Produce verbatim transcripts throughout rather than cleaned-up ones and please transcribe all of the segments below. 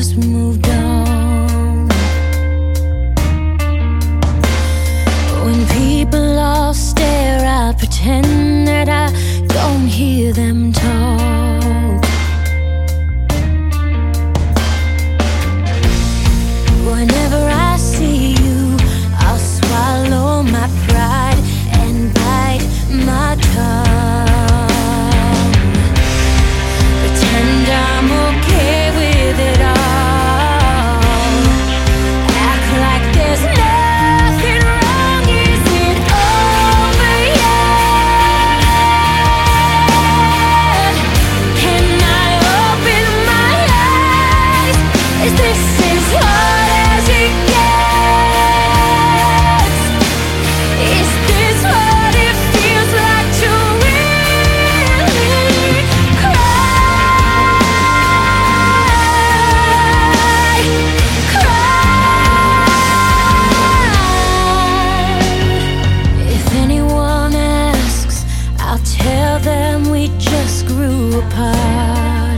just moved on. When people all stare, I pretend that I don't hear them talk. Whenever I see you, I'll swallow my pride and bite my tongue. Pretend I'm okay with it all. Act like there's nothing wrong. Is it over yet? Can I open my eyes? Is this as hard as it gets? Is this what it feels like to really cry? Cry. If anyone asks, I'll tell them we just grew apart.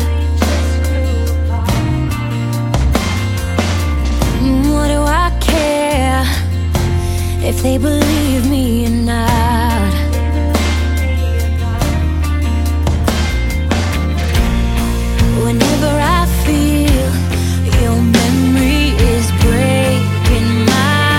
Mm, What do I care if they believe me or not? Whenever I feel your memory is breaking my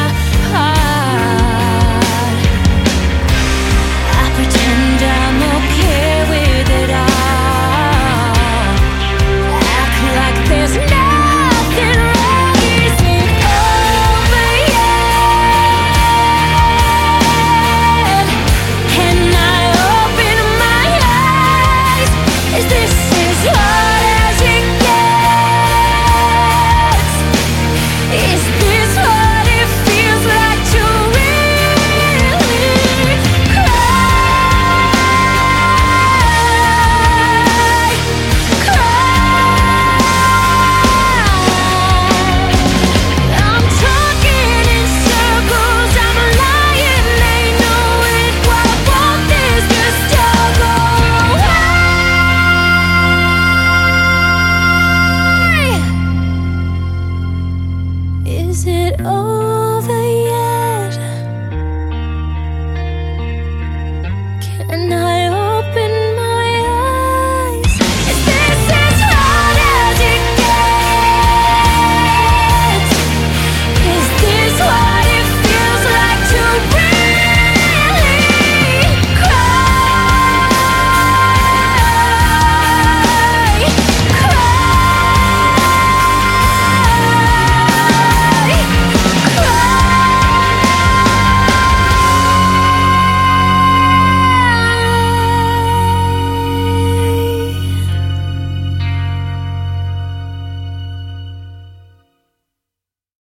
heart, I pretend I'm okay with it all. Act like there's nothing wrong. Is it over yet? Can I open my eyes? Is this as hard as it gets? Is this what it feels like to really cry? Cry. I'm talking in circles, I'm lying, they know it. What I want is just to go away. Is it over?